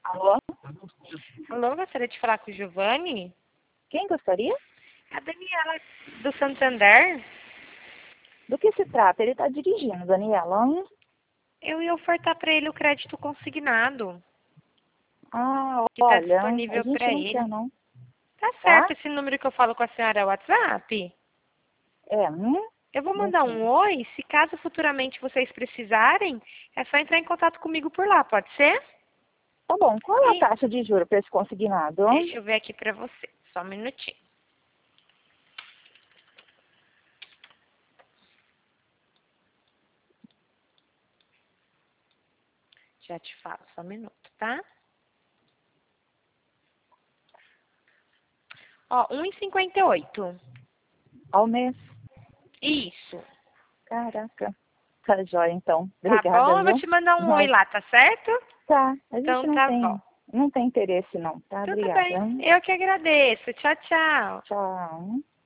Alô? Alô, gostaria de falar com o Giovanni? Quem gostaria? A Daniela do Santander. Do que se trata? Ele está dirigindo, Daniela. Eu ia ofertar para ele o crédito consignado, Ah, que está olha, a disponível gente para não quer ele. não, Tá tá? certo, esse número que eu falo com a senhora é o WhatsApp? É, Eu vou mandar enfim. um oi, se caso futuramente vocês precisarem, é só entrar em contato comigo por lá, pode ser? Tá bom, qual é a E taxa de juros para esse consignado? deixa eu ver aqui para você, só um minutinho. Já te falo, só um minuto, tá? Ó, 1,58. Ao mês? Isso. Caraca. Tá jóia, então. Tá Obrigada, bom? Eu vou viu? te mandar um oi Mas, lá, tá certo? tá, a gente Então tá bom. não tem interesse não, tá? Tudo Obrigada. bem. Eu que agradeço. Tchau, tchau. Tchau.